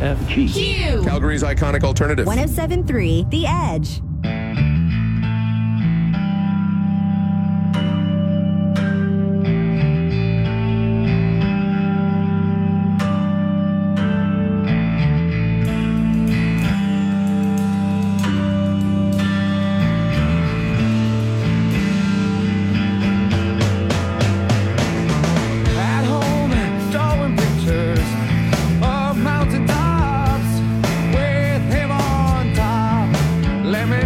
WFG. Calgary's iconic alternative. 107.3 The Edge. Let me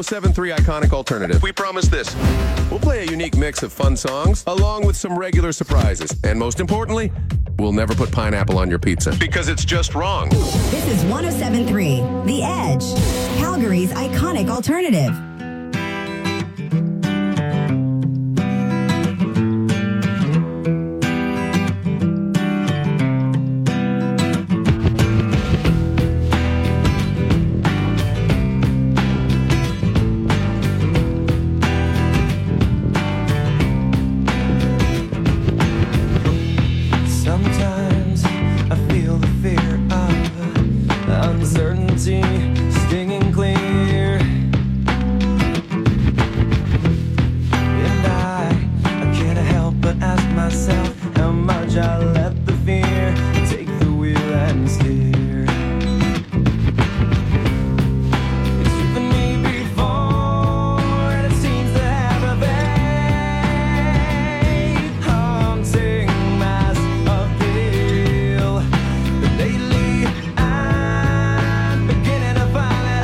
107.3 Iconic Alternative, we promise this. We'll play a unique mix of fun songs, along with some regular surprises. And most importantly, we'll never put pineapple on your pizza, because it's just wrong. This is 107.3 The Edge, Calgary's iconic alternative. Stinging clear, and I can't help but ask myself how much I let the fear take the wheel and steer. It's driven me before, and it seems to have a vague, haunting mass appeal. But lately I'm beginning to find that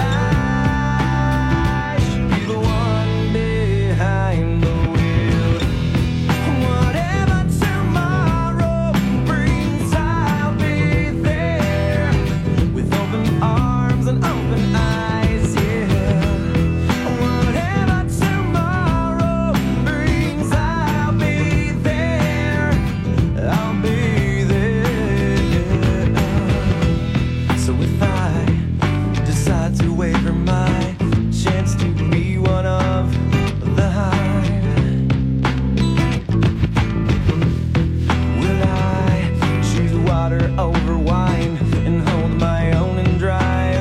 I should be the one behind the wheel. Whatever tomorrow brings, I'll be there with open arms and open eyes, yeah. Whatever tomorrow brings, I'll be there. I'll be there. So if I decide to waver my chance to be one of the hive, will I choose water over wine and hold my own and drive?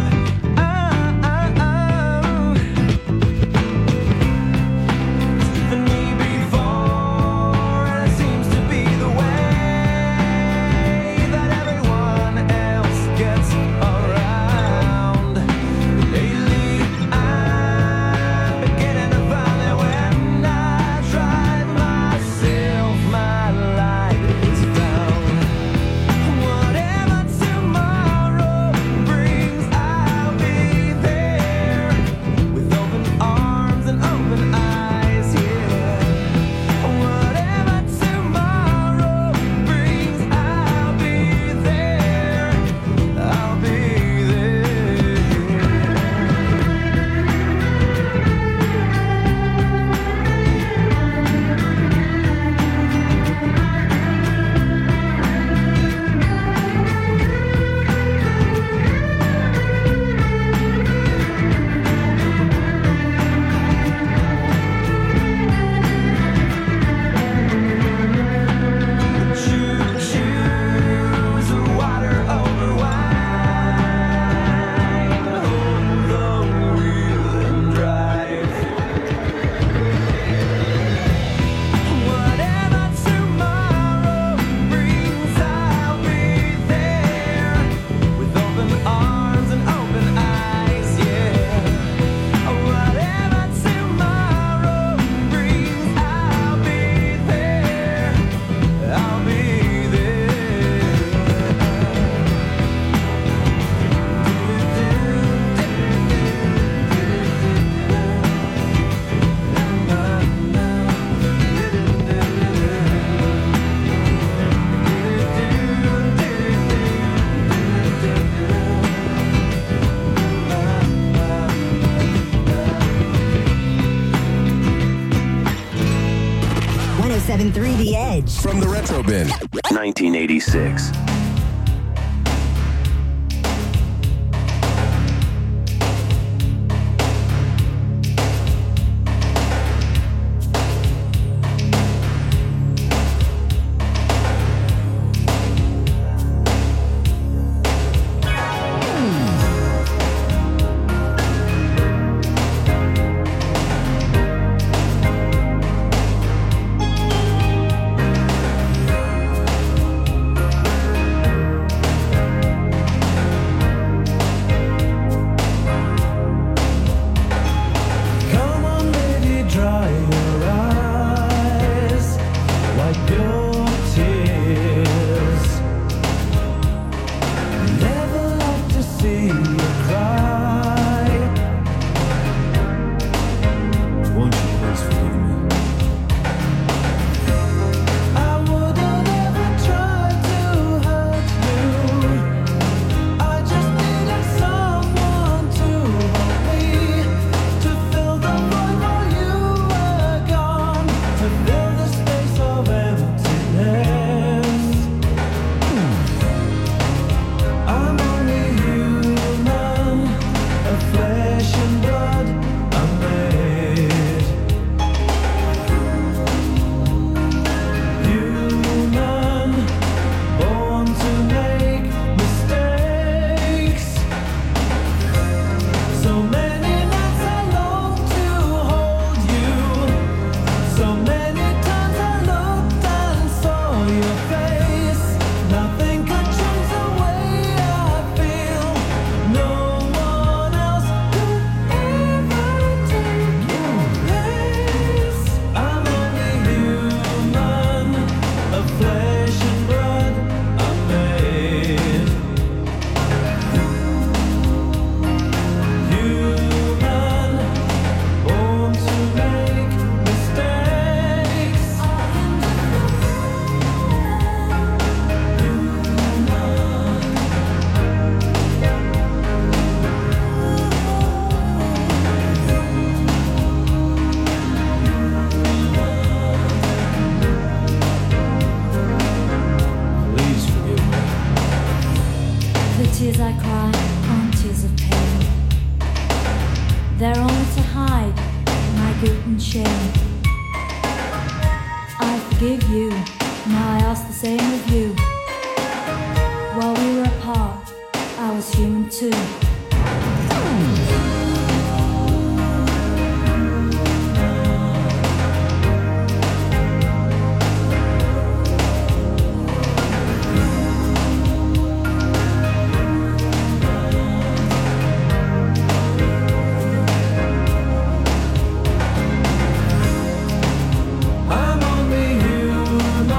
It's driven me before, and it seems to be the way that everyone else gets around. Lately I'm beginning to find that when I drive myself, my light is found. Whatever tomorrow brings, I'll be there with open arms and open eyes, yeah. Whatever tomorrow brings, I'll be there. I'll be there. 'Choose water over wine, hold the wheel and drive. Whatever tomorrow brings, I'll be there with open arms and open eyes, yeah. Whatever tomorrow brings, I'll be there. I'll be There. 107.3 The Edge. From the Retro Bin. 1986. Nothing could change the way I feel. No one else could ever take your place. I'm only human, of flesh and blood I'm made. Human, born to make mistakes. Please forgive me. The tears I cry aren't tears of pain. They're only to hide my guilt and shame. I forgive you, now I ask the same of you. While we were apart, I was human too. I'm only human,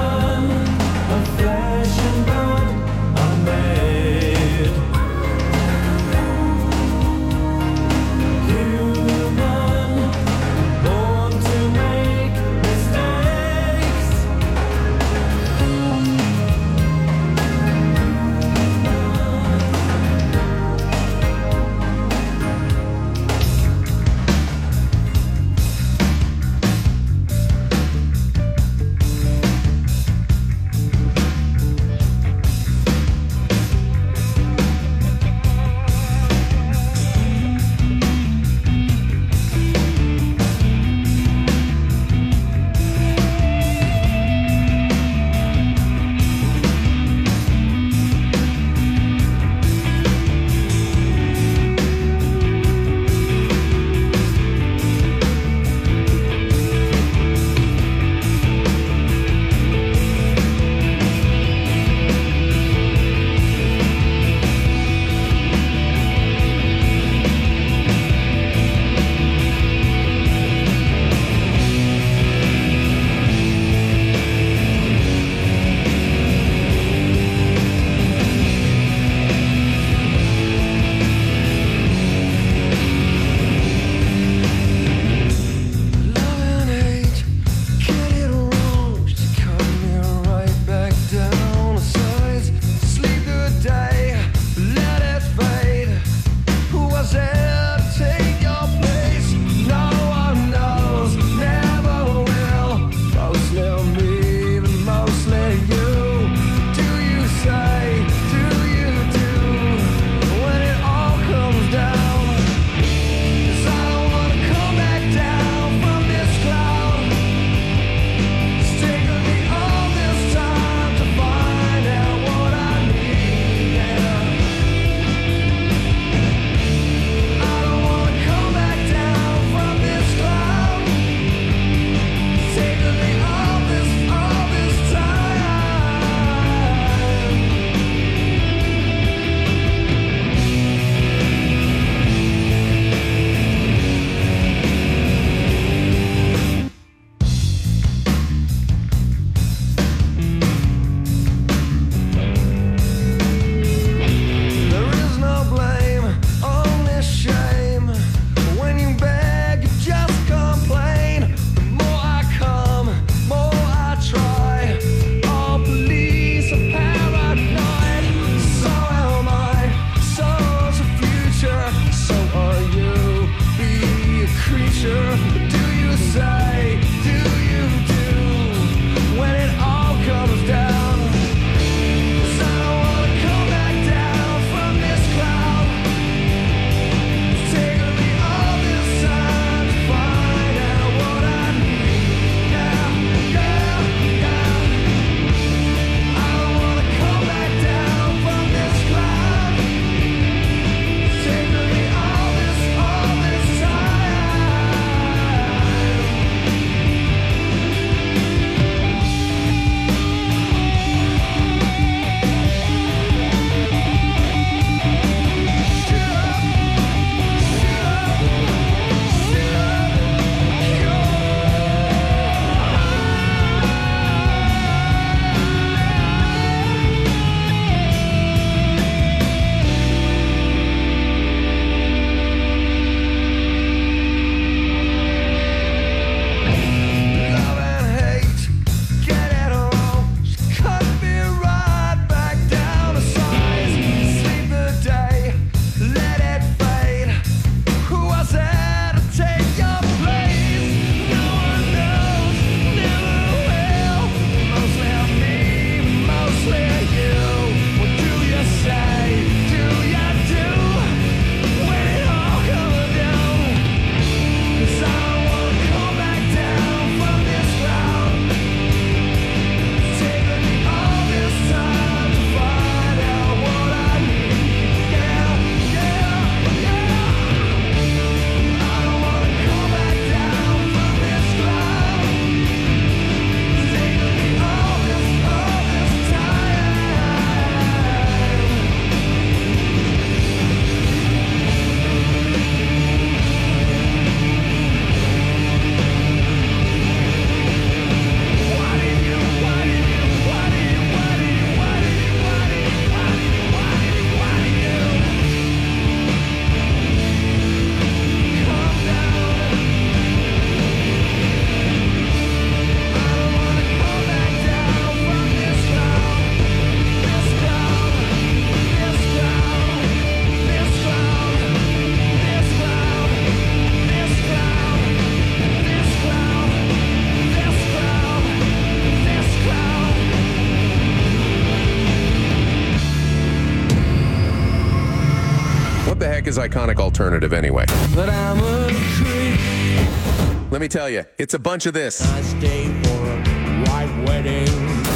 heck is iconic alternative anyway? But I'm a creep. Let me tell you, it's a bunch of this. I stay for a white wedding.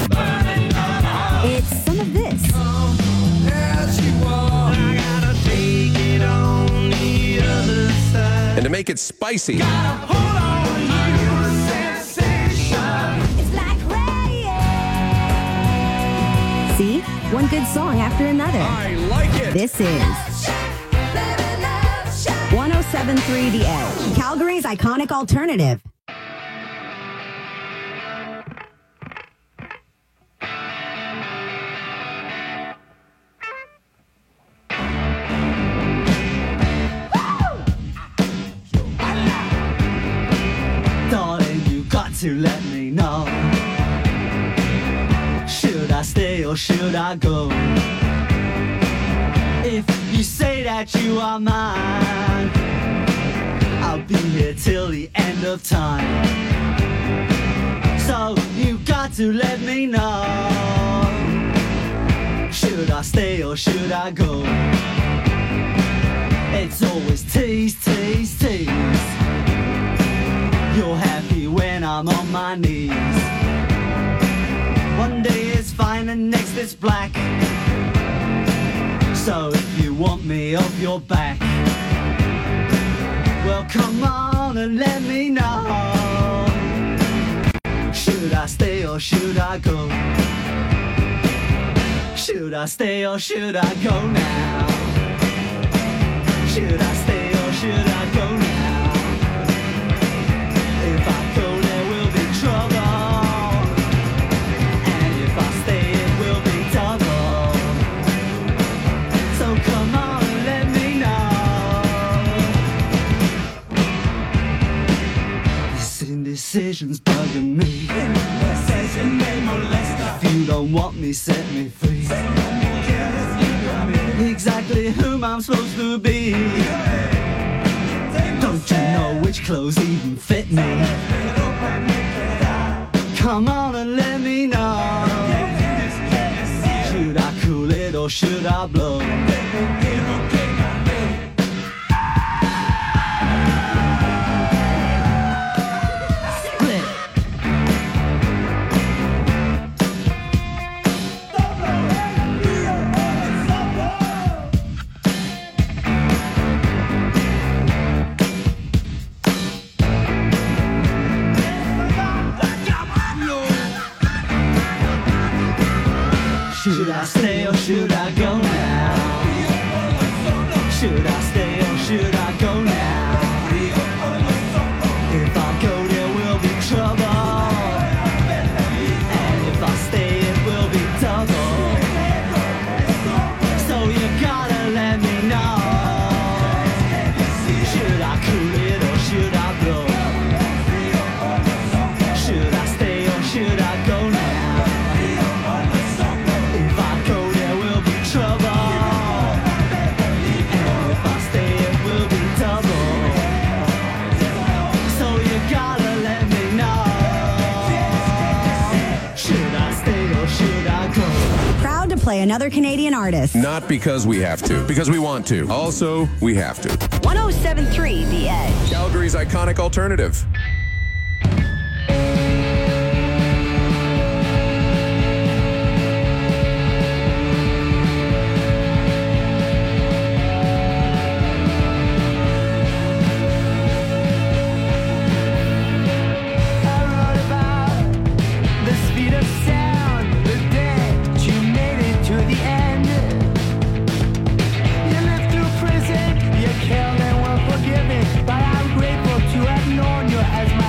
It's some of this. As you walk, I gotta take it on the other side. And to make it spicy, Gotta hold on to your sensation. It's like rain. See? One good song after another. I like it. This is 107.3 The Edge, Calgary's iconic alternative. Darling, you got to let me know. Should I stay or should I go? If you say that you are mine, I'll be here till the end of time. So you got to let me know. Should I stay or should I go? It's always tease, tease, tease. You're happy when I'm on my knees. One day it's fine and next it's black. So if you want me off your back, well come on and let me know. Should I stay or should I go? Should I stay or should I go now? Should I stay or should I go now? If I go there will be trouble, and if I stay it will be double. So come on and let me know. This indecision's bugging me. If you don't want me, set me free. Exactly whom I'm supposed to be. Don't you know which clothes even fit me? Come on and let me know. Should I cool it or should I blow? Split. Should I stay or should I go now? Should I stay or should I go now? If I go there will be trouble, and if I stay it will be double. So you gotta let me know. Should I cool it or should I blow? Should I stay or should I go now? If I go there will be trouble, and if I stay it will be double. So you gotta let me know. Should I stay or should I go? Proud to play another Canadian artist. not because we have to, because we want to. Also, we have to. 107.3 The Edge. Calgary's iconic alternative. But I'm grateful to have known you as my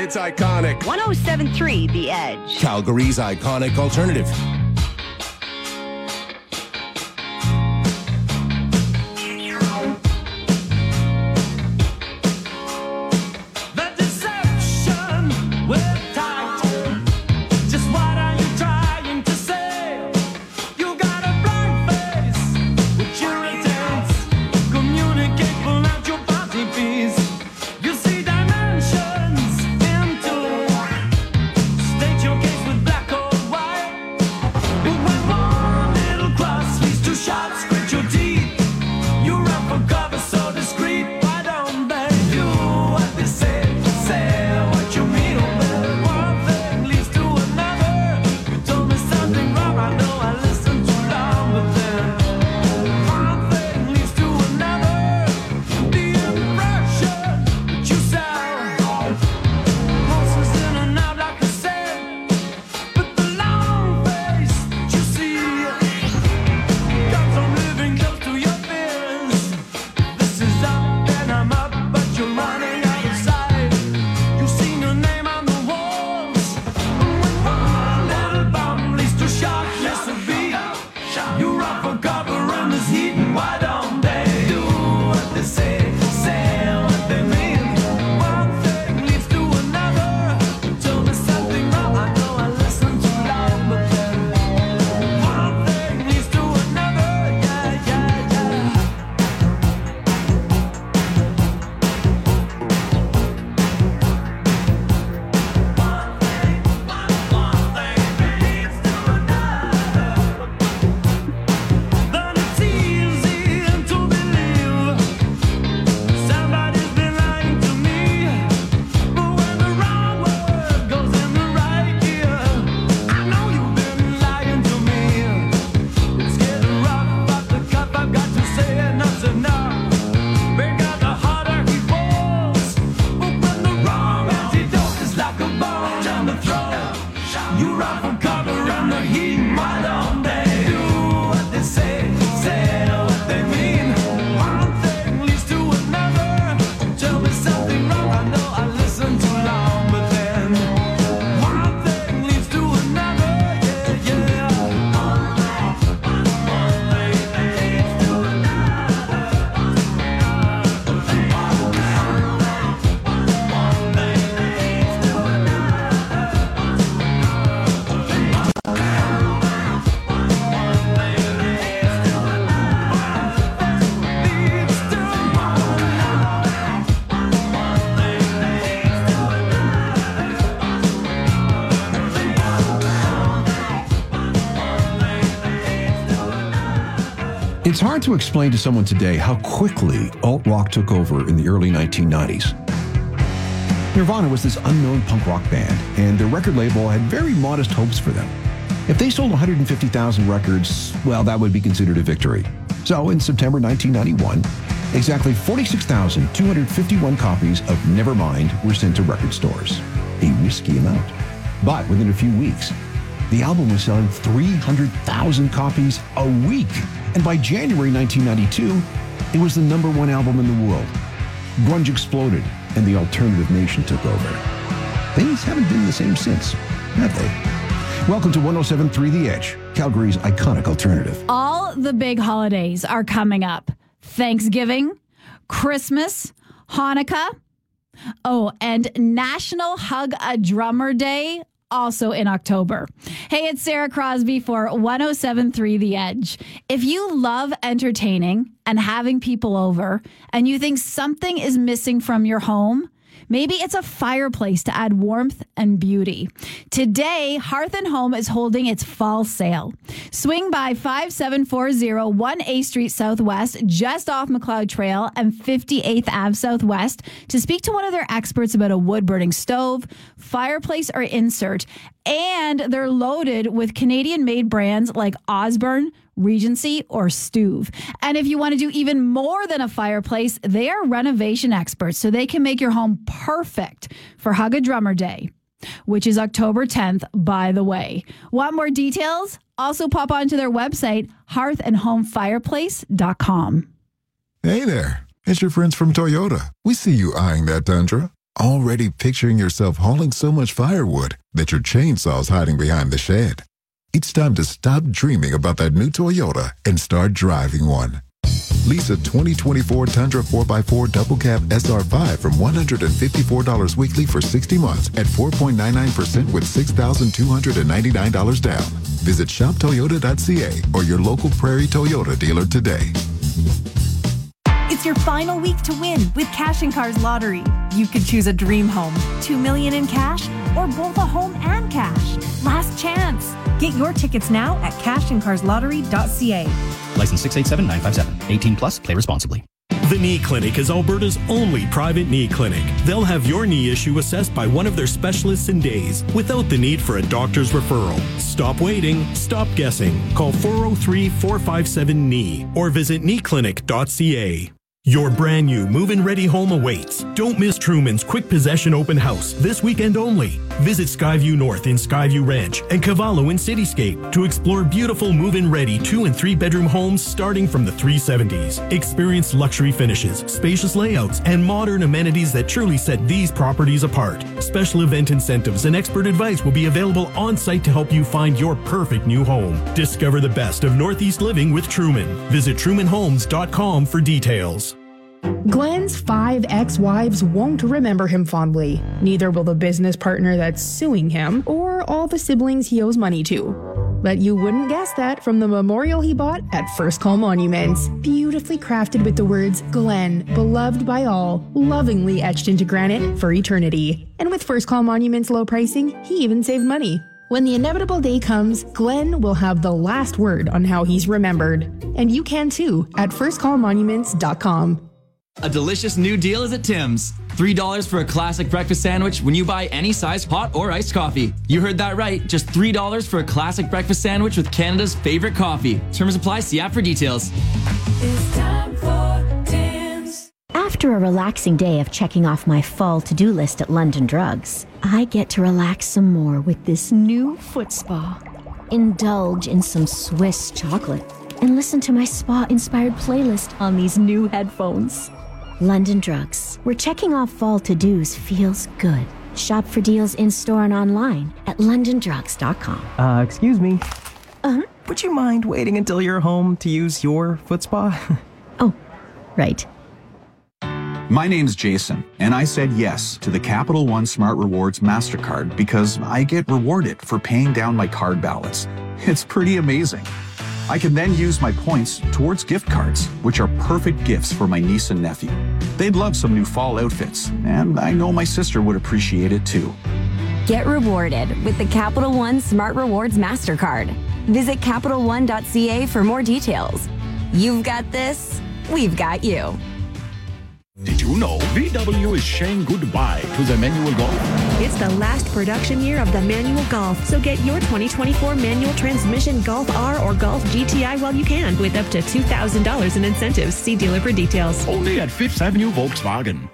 It's iconic. 107.3 The Edge. Calgary's iconic alternative. It's hard to explain to someone today how quickly alt-rock took over in the early 1990s. Nirvana was this unknown punk rock band, and their record label had very modest hopes for them. If they sold 150,000 records, well, that would be considered a victory. So in September 1991, exactly 46,251 copies of Nevermind were sent to record stores. A risky amount. But within a few weeks, the album was selling 300,000 copies a week. And by January 1992, it was the #1 album in the world. Grunge exploded, and the alternative nation took over. Things haven't been the same since, have they? Welcome to 107.3 The Edge, Calgary's iconic alternative. All the big holidays are coming up. Thanksgiving, Christmas, Hanukkah, and National Hug a Drummer Day, also in October. Hey, it's Sarah Crosby for 107.3 The Edge. If you love entertaining and having people over, and you think something is missing from your home, maybe it's a fireplace to add warmth and beauty. Today, Hearth & Home is holding its fall sale. Swing by 5740 1A Street Southwest, just off McLeod Trail and 58th Ave Southwest, to speak to one of their experts about a wood-burning stove, fireplace, or insert. And they're loaded with Canadian-made brands like Osborne, Regency, or Stuve. And if you want to do even more than a fireplace, they are renovation experts, so they can make your home perfect for Hug a Drummer Day, which is October 10th, by the way. Want more details? Also pop onto their website, hearthandhomefireplace.com. Hey there, it's your friends from Toyota. We see you eyeing that Tundra. Already picturing yourself hauling so much firewood that your chainsaw's hiding behind the shed? It's time to stop dreaming about that new Toyota and start driving one. Lease a 2024 Tundra 4x4 Double Cab SR5 from $154 weekly for 60 months at 4.99% with $6,299 down. Visit shoptoyota.ca or your local Prairie Toyota dealer today. It's your final week to win with Cash and Cars Lottery. You could choose a dream home, $2 million in cash, or both a home and cash. Last chance. Get your tickets now at cashandcarslottery.ca. License 687957. 18 plus. Play responsibly. The Knee Clinic is Alberta's only private knee clinic. They'll have your knee issue assessed by one of their specialists in days, without the need for a doctor's referral. Stop waiting. Stop guessing. Call 403-457-KNEE or visit kneeclinic.ca. Your brand new move-in ready home awaits. Don't miss Truman's Quick Possession Open House this weekend only. Visit Skyview North in Skyview Ranch and Cavallo in Cityscape to explore beautiful move-in ready 2 and 3 bedroom homes starting from the 370s. Experience luxury finishes, spacious layouts, and modern amenities that truly set these properties apart. Special event incentives and expert advice will be available on site to help you find your perfect new home. Discover the best of Northeast living with Truman. Visit trumanhomes.com for details. Glenn's 5 ex-wives won't remember him fondly. Neither will the business partner that's suing him or all the siblings he owes money to. But you wouldn't guess that from the memorial he bought at First Call Monuments. Beautifully crafted with the words, Glenn, beloved by all, lovingly etched into granite for eternity. And with First Call Monuments' low pricing, he even saved money. When the inevitable day comes, Glenn will have the last word on how he's remembered. And you can too at firstcallmonuments.com. A delicious new deal is at Tim's. $3 for a classic breakfast sandwich when you buy any size hot or iced coffee. You heard that right. Just $3 for a classic breakfast sandwich with Canada's favorite coffee. Terms apply. See app for details. It's time for Tim's. After a relaxing day of checking off my fall to-do list at London Drugs, I get to relax some more with this new foot spa. Indulge in some Swiss chocolate and listen to my spa-inspired playlist on these new headphones. London Drugs, where checking off fall to-dos feels good. Shop for deals in-store and online at londondrugs.com. Excuse me. Would you mind waiting until you're home to use your foot spa? Oh, right. My name's Jason, and I said yes to the Capital One Smart Rewards MasterCard because I get rewarded for paying down my card balance. It's pretty amazing. I can then use my points towards gift cards, which are perfect gifts for my niece and nephew. They'd love some new fall outfits, and I know my sister would appreciate it too. Get rewarded with the Capital One Smart Rewards MasterCard. Visit CapitalOne.ca for more details. You've got this, we've got you. Did you know VW is saying goodbye to the manual Golf? It's the last production year of the manual Golf, so get your 2024 manual transmission Golf R or Golf GTI while you can, with up to $2,000 in incentives. See dealer for details. Only at 5th Avenue Volkswagen.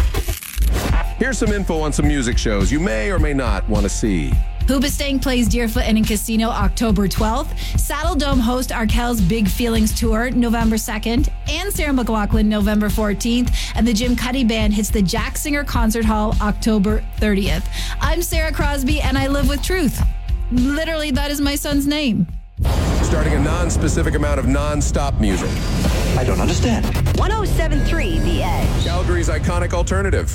Here's some info on some music shows you may or may not want to see. Hoobastank plays Deerfoot Inn and Casino October 12th. Saddle Dome hosts Arkells Big Feelings Tour November 2nd. And Sarah McLachlan November 14th. And the Jim Cuddy Band hits the Jack Singer Concert Hall October 30th. I'm Sarah Crosby and I live with truth. Literally, that is my son's name. Starting a non-specific amount of non-stop music. I don't understand. 107.3 The Edge. Calgary's iconic alternative.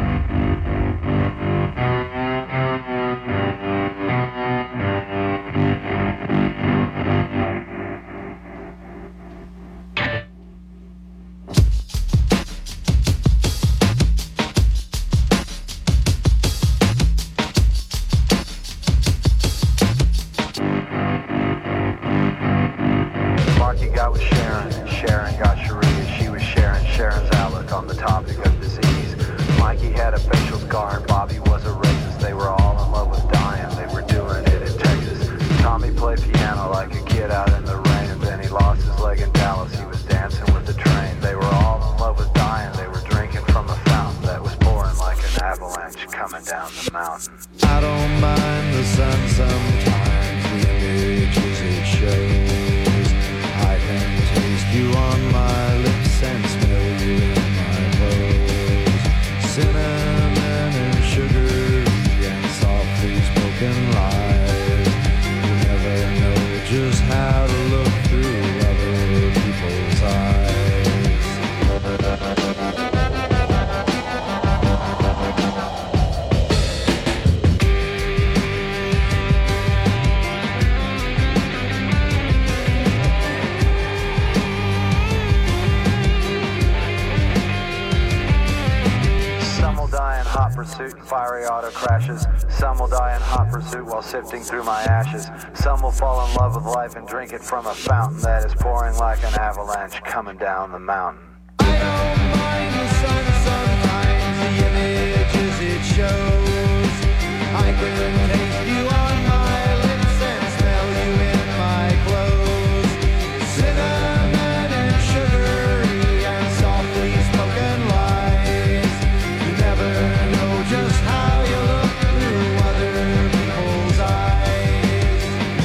Marky got with Sharon, and Sharon got Sharia. She was sharing Sharon's outlook on the topic of disease. Mikey had a facial scar and Bobby was a racist. They were all in love with dying, they were doing it in Texas. Tommy played piano like a kid out in the rain, and then he lost his leg in Dallas. He was dancing with the train. They were all in love with dying, they were drinking from a fountain that was pouring like an avalanche coming down the mountain. I don't mind the sun sometimes, the images it shows. I can taste you on my lips and smell you in my clothes. Cinnamon will die in hot pursuit and fiery auto crashes. Some will die in hot pursuit while sifting through my ashes. Some will fall in love with life and drink it from a fountain that is pouring like an avalanche coming down the mountain. I don't mind the sun sometimes, the images it shows. I can taste you on my lips and smell you in my clothes. Cinnamon and sugary and softly spoken lies. You never know just how you look through other people's eyes.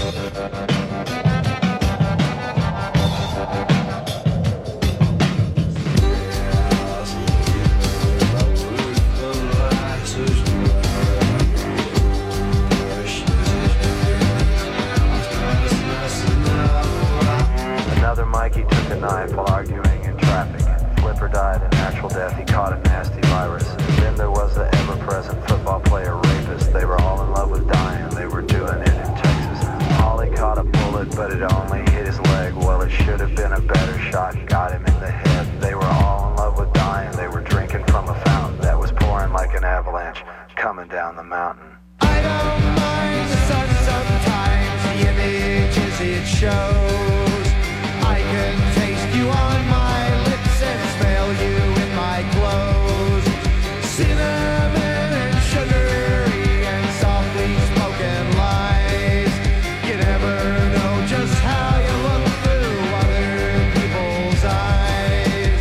Another Mikey took a knife while arguing in traffic. Flipper died a natural death, he caught a nasty virus. Then there was the ever-present football player rapist. They were all in love with dying, they were doing it in Texas. Holly caught a bullet, but it only hit his leg. Well, it should have been a better shot, got him in the head. They were all in love with dying, they were drinking from a fountain that was pouring like an avalanche coming down the mountain. I don't mind the sun sometimes, the images it shows. I can taste you on my lips and smell you in my clothes. Cinnamon and sugary and softly spoken lies. You never know just how you look through other people's eyes.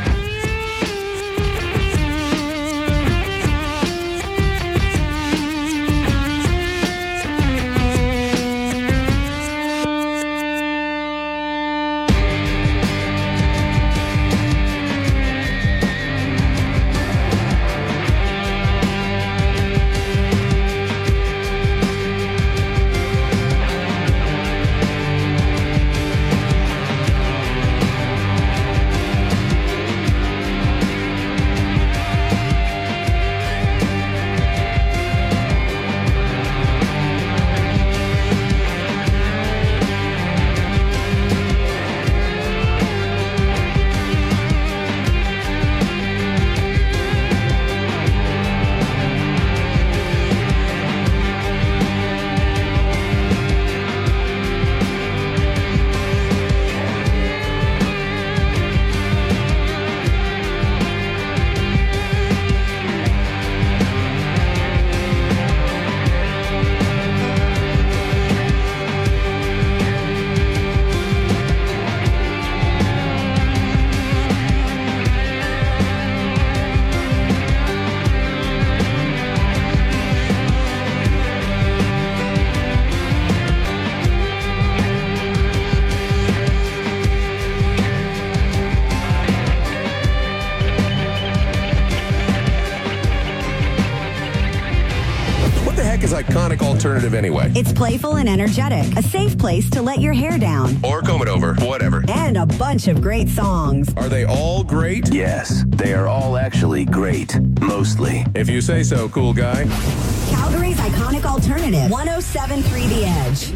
Is iconic alternative anyway. It's playful and energetic, a safe place to let your hair down. Or comb it over, whatever. And a bunch of great songs. Are they all great? Yes, they are all actually great. Mostly. If you say so, cool guy. Calgary's iconic alternative, 107.3 The Edge.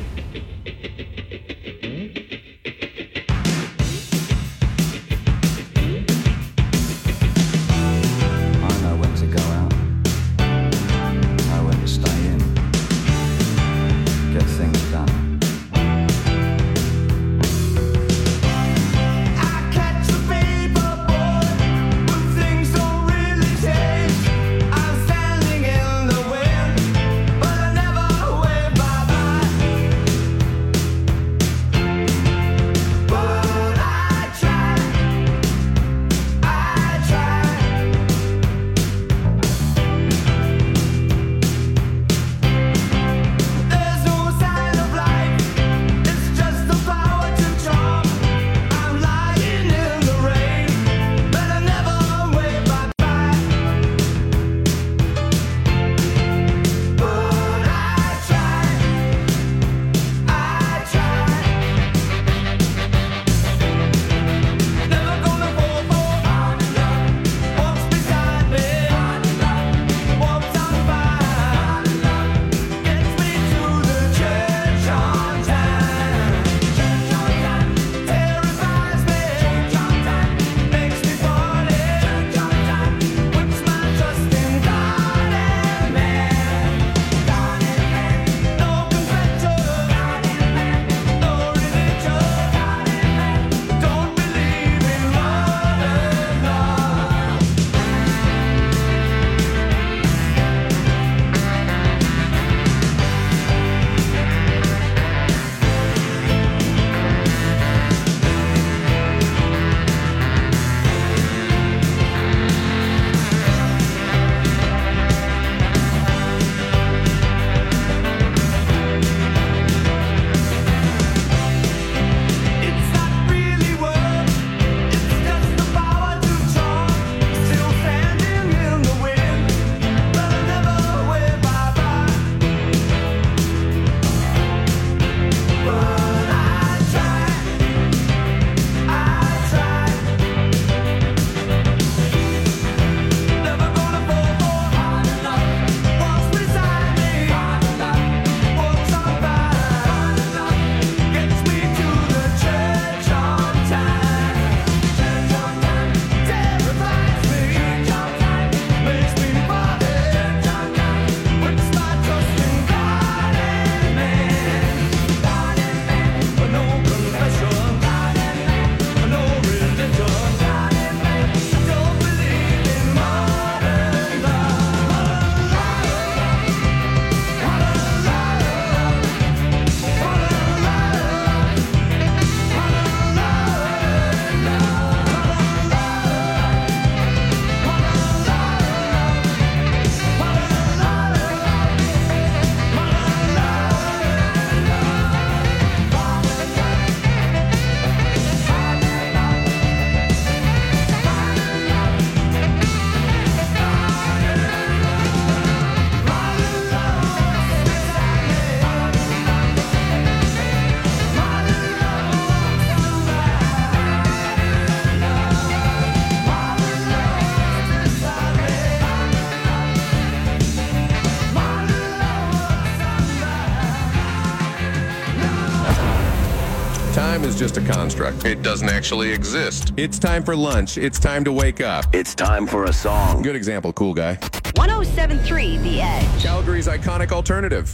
Time is just a construct. It doesn't actually exist. It's time for lunch. It's time to wake up. It's time for a song. Good example, cool guy. 107.3 The Edge. Calgary's iconic alternative.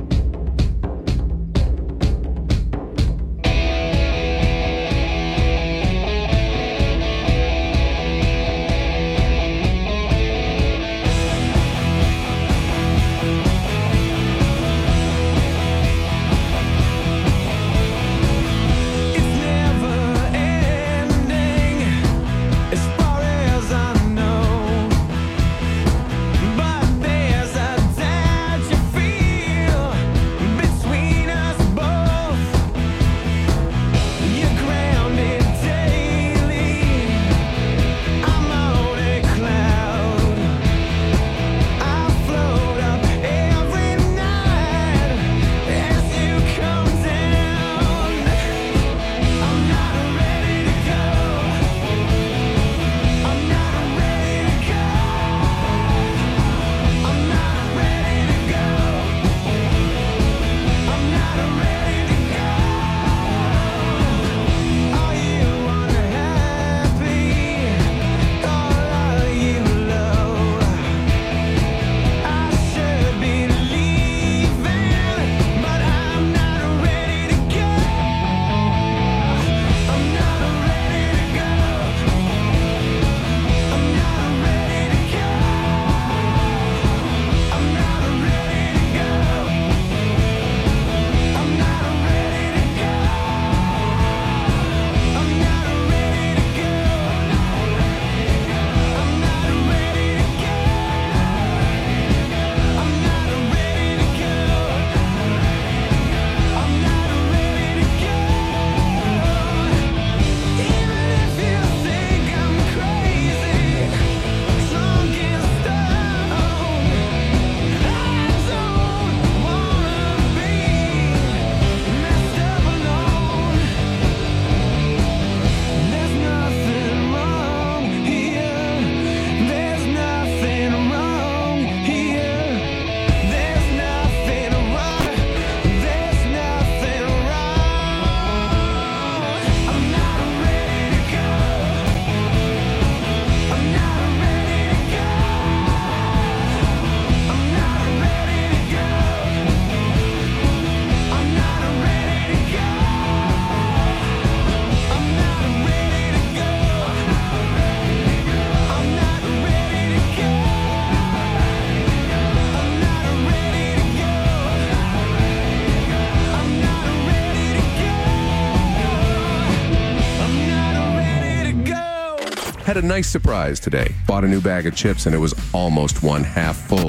Had a nice surprise today. Bought a new bag of chips and it was almost one half full.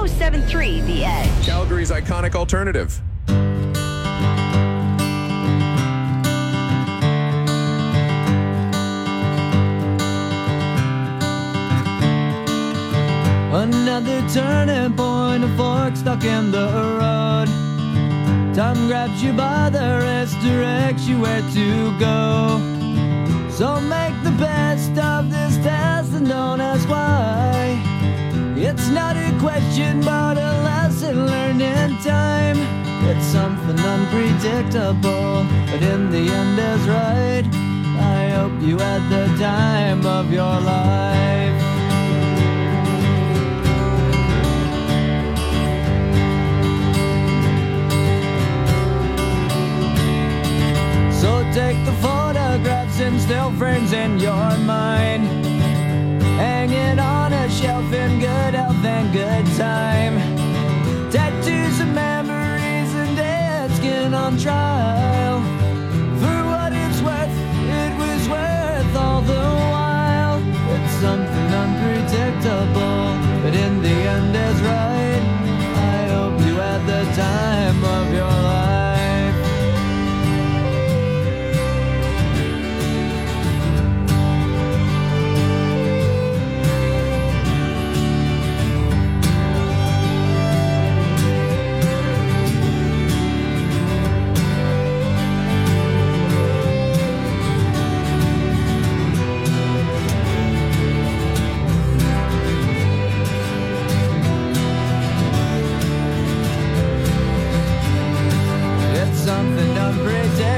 107.3 The Edge. Calgary's iconic alternative. Another turning point, a fork stuck in the road. Time grabs you by the wrist, directs you where to go. So make the best of this test and don't ask why. It's not a question but a lesson learned in time. It's something unpredictable, but in the end is right. I hope you had the time of your life. So take the photographs and still frames in your mind. Hang it on a shelf in good health and good time. Tattoos of memories and dead skin on trial. For what it's worth, it was worth all the while. It's something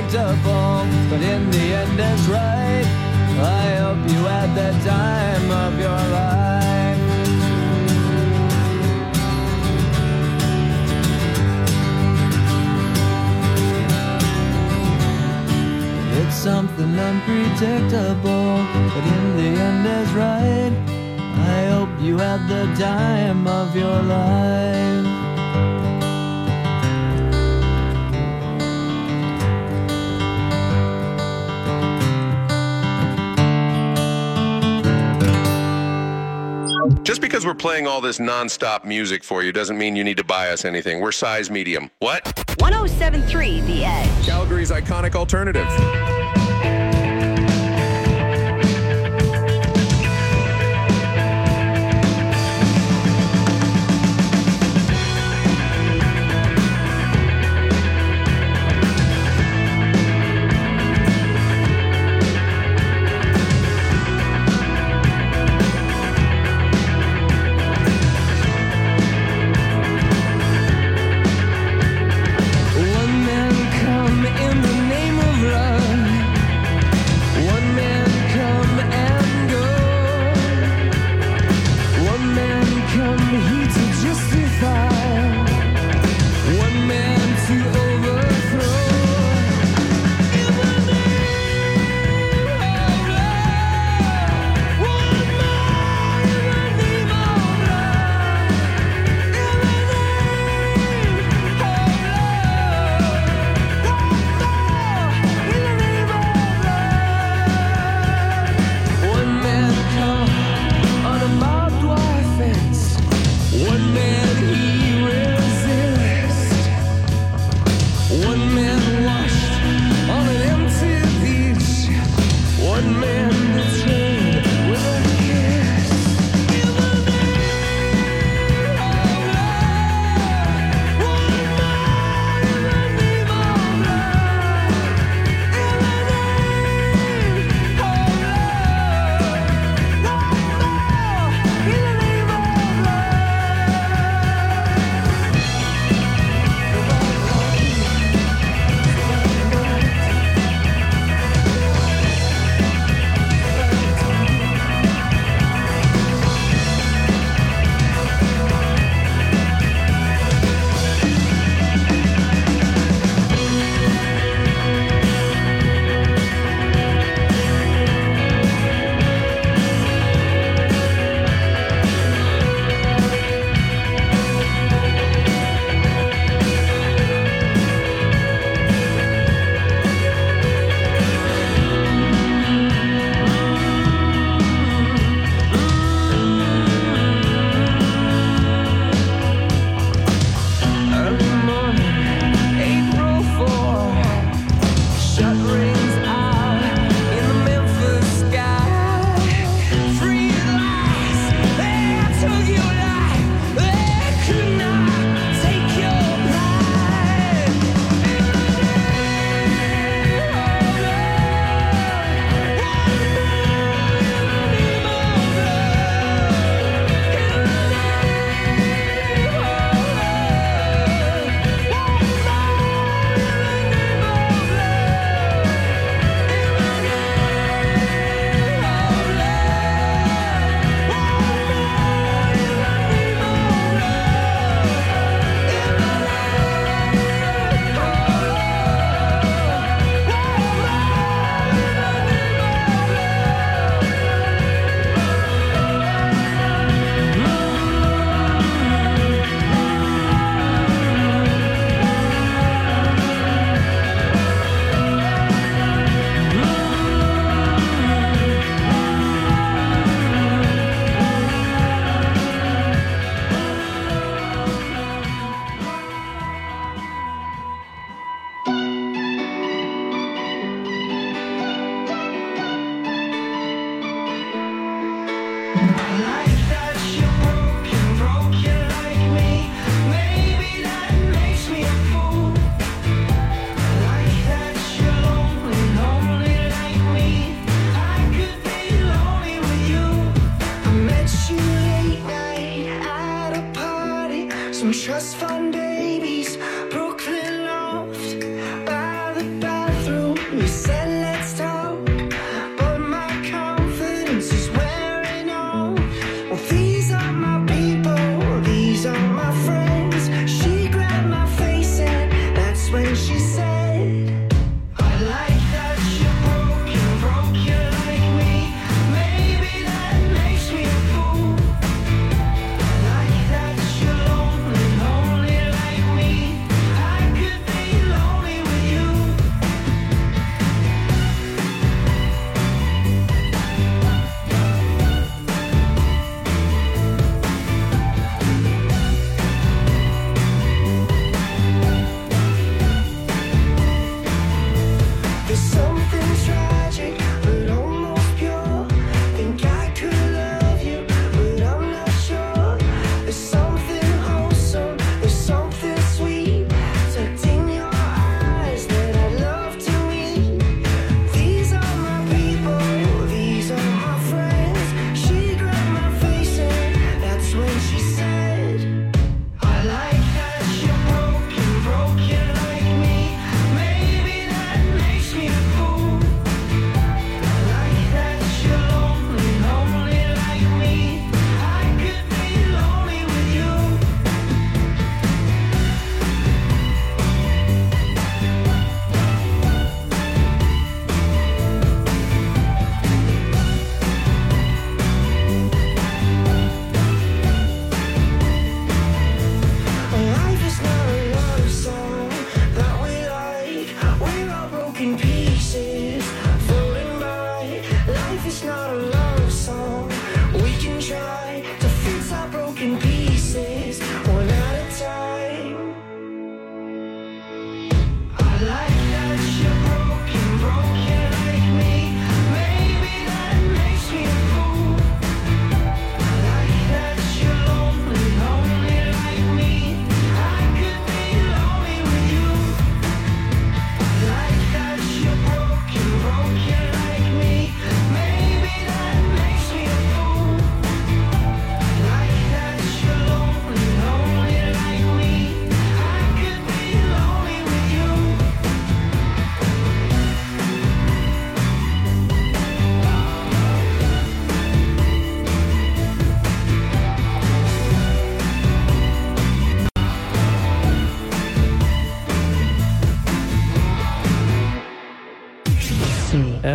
unpredictable, but in the end it's right. I hope you had the time of your life. It's something unpredictable, but in the end it's right. I hope you had the time of your life. Just because we're playing all this non-stop music for you doesn't mean you need to buy us anything. We're size medium. What? 107.3 The Edge. Calgary's iconic alternative. Some trust fund babies, Brooklyn loft by the bathroom.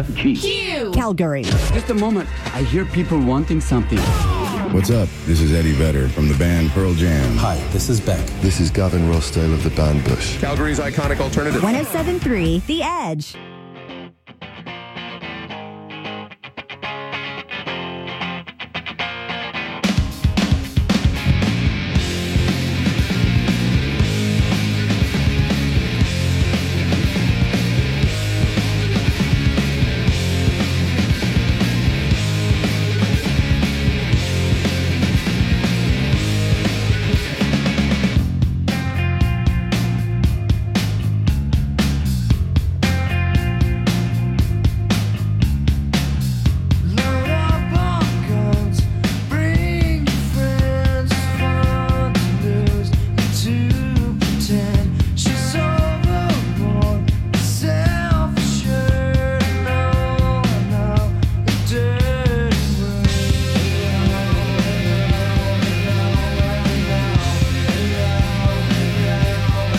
KFG. Calgary. Just a moment. I hear people wanting something. What's up? This is Eddie Vedder from the band Pearl Jam. Hi, this is Beck. This is Gavin Rossdale of the band Bush. Calgary's iconic alternative. 107.3 The Edge.